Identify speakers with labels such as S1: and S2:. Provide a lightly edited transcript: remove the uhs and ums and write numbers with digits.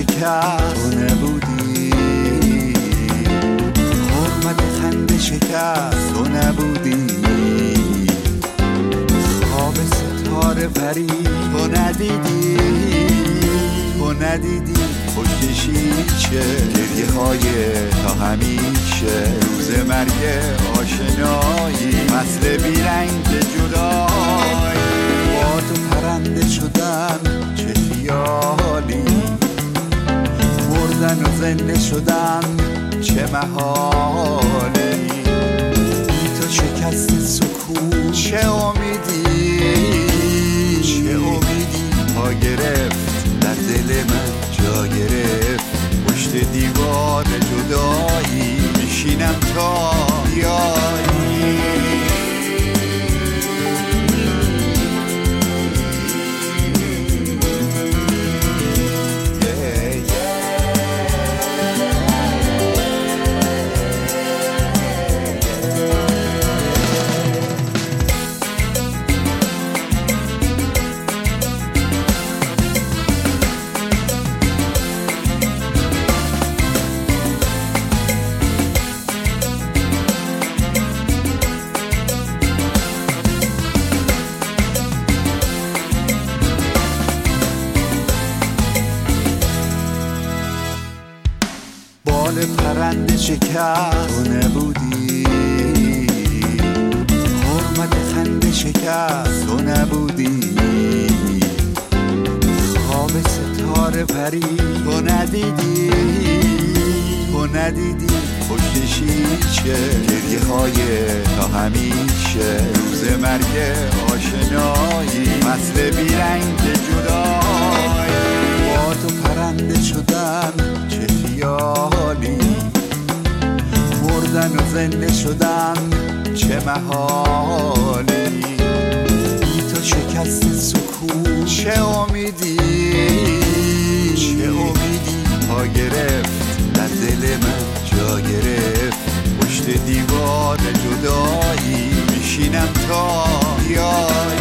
S1: شکست تو نبودی، حرمت خنده شکست تو نبودی، خواب ستاره پری تو ندیدی، تو ندیدی پشت شیشه گریه های تا همیشه، روز مرگ آشنایی فصل بیرنگ جدایی، با تو پرنده شدن چه خیالی، مردن و زنده شدن چه محالی، بی تو شکست سکون چه امیدی، چه امیدی پا گرفت در دل من جا گرفت، پشت دیوار جدایی میشینم تا بیایی. بال پرنده شکست تو نبودی، حرمت خنده شکست تو نبودی، خواب ستاره پری تو ندیدی، تو ندیدی پشت شیشه گریه های تا همیشه، روز مرگ آشنایی فصل بیرنگ جدایی، با تو پرنده شدن چه خیالی، مردن و زنده شدن چه محالی، بی تو شکست سکون چه امیدی، چه امیدی پا گرفت در دل من جا گرفت، پشت دیوار جدایی میشینم تا بیای.